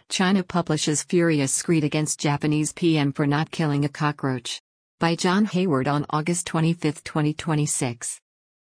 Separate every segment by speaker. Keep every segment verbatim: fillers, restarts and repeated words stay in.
Speaker 1: China publishes furious screed against Japanese P M for not killing a cockroach. By John Hayward on August twenty-fifth, twenty twenty-six.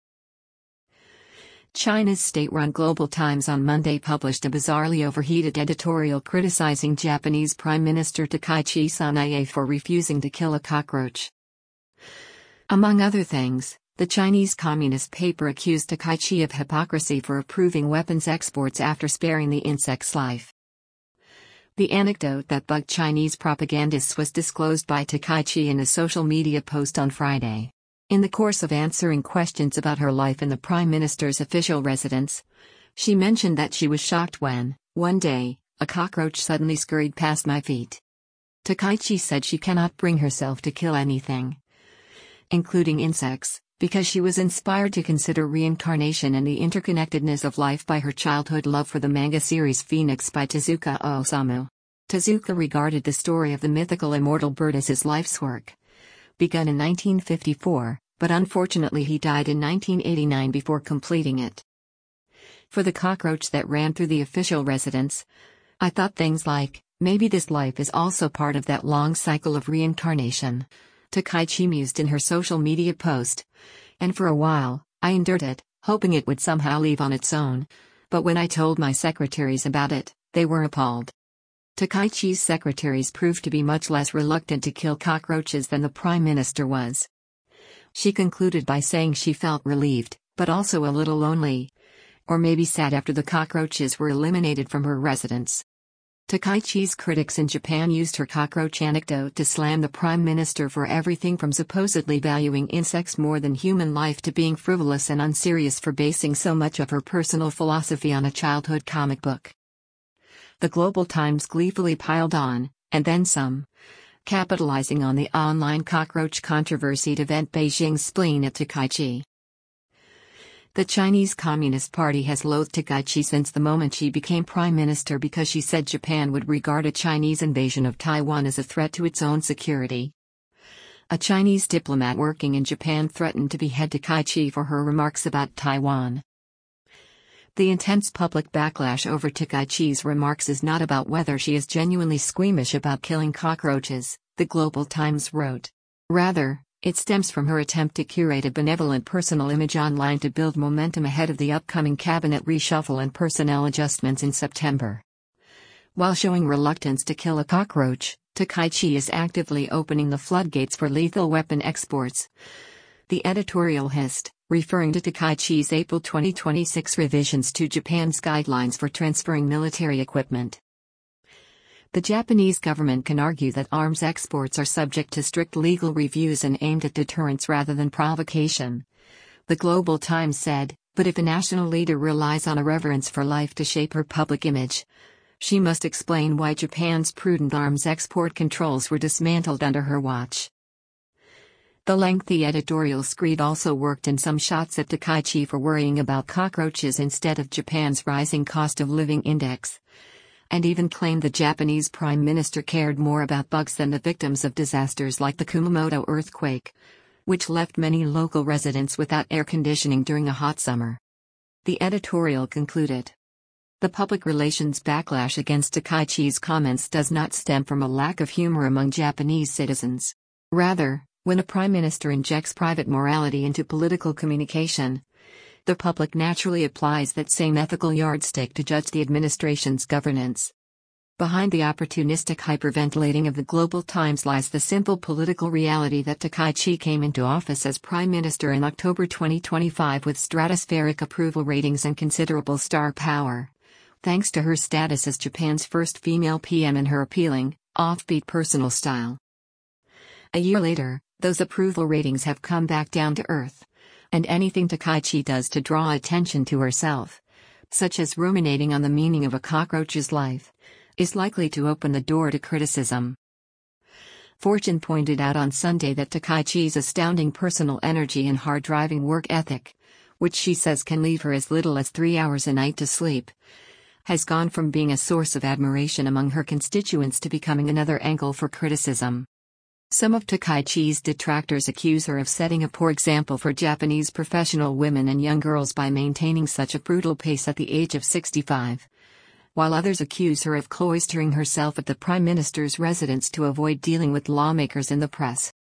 Speaker 1: China's state-run Global Times on Monday published a bizarrely overheated editorial criticizing Japanese Prime Minister Takaichi Sanae for refusing to kill a cockroach. Among other things, the Chinese Communist paper accused Takaichi of hypocrisy for approving weapons exports after sparing the insect's life. The anecdote that bugged Chinese propagandists was disclosed by Takaichi in a social media post on Friday. In the course of answering questions about her life in the Prime Minister's official residence, she mentioned that she was shocked when, one day, a cockroach suddenly scurried past my feet. Takaichi said she cannot bring herself to kill anything, including insects, because she was inspired to consider reincarnation and the interconnectedness of life by her childhood love for the manga series Phoenix by Tezuka Osamu. Tezuka regarded the story of the mythical immortal bird as his life's work. Begun in nineteen fifty-four, but unfortunately he died in nineteen eighty-nine before completing it. For the cockroach that ran through the official residence, I thought things like, maybe this life is also part of that long cycle of reincarnation, Takaichi mused in her social media post. And for a while, I endured it, hoping it would somehow leave on its own. But when I told my secretaries about it, they were appalled. Takaichi's secretaries proved to be much less reluctant to kill cockroaches than the Prime Minister was. She concluded by saying she felt relieved, but also a little lonely. Or maybe sad after the cockroaches were eliminated from her residence. Takaichi's critics in Japan used her cockroach anecdote to slam the Prime Minister for everything from supposedly valuing insects more than human life to being frivolous and unserious for basing so much of her personal philosophy on a childhood comic book. The Global Times gleefully piled on, and then some, capitalizing on the online cockroach controversy to vent Beijing's spleen at Takaichi. The Chinese Communist Party has loathed Takaichi since the moment she became prime minister because she said Japan would regard a Chinese invasion of Taiwan as a threat to its own security. A Chinese diplomat working in Japan threatened to behead Takaichi for her remarks about Taiwan. The intense public backlash over Takaichi's remarks is not about whether she is genuinely squeamish about killing cockroaches, the Global Times wrote. Rather, it stems from her attempt to curate a benevolent personal image online to build momentum ahead of the upcoming cabinet reshuffle and personnel adjustments in September. While showing reluctance to kill a cockroach, Takaichi is actively opening the floodgates for lethal weapon exports. The editorial hissed, referring to Takaichi's April twenty twenty-six revisions to Japan's guidelines for transferring military equipment. The Japanese government can argue that arms exports are subject to strict legal reviews and aimed at deterrence rather than provocation. The Global Times said, but if a national leader relies on a reverence for life to shape her public image, she must explain why Japan's prudent arms export controls were dismantled under her watch. The lengthy editorial screed also worked in some shots at Takaichi for worrying about cockroaches instead of Japan's rising cost of living index, and even claimed the Japanese Prime Minister cared more about bugs than the victims of disasters like the Kumamoto earthquake, which left many local residents without air conditioning during a hot summer. The editorial concluded. The public relations backlash against Takaichi's comments does not stem from a lack of humor among Japanese citizens. Rather, when a prime minister injects private morality into political communication, the public naturally applies that same ethical yardstick to judge the administration's governance. Behind the opportunistic hyperventilating of the Global Times lies the simple political reality that Takaichi came into office as prime minister in October twenty twenty-five with stratospheric approval ratings and considerable star power, thanks to her status as Japan's first female P M and her appealing, offbeat personal style. A year later, those approval ratings have come back down to earth, and anything Takaichi does to draw attention to herself, such as ruminating on the meaning of a cockroach's life, is likely to open the door to criticism. Fortune pointed out on Sunday that Takaichi's astounding personal energy and hard-driving work ethic, which she says can leave her as little as three hours a night to sleep, has gone from being a source of admiration among her constituents to becoming another angle for criticism. Some of Takaichi's detractors accuse her of setting a poor example for Japanese professional women and young girls by maintaining such a brutal pace at the age of sixty-five, while others accuse her of cloistering herself at the Prime Minister's residence to avoid dealing with lawmakers in the press.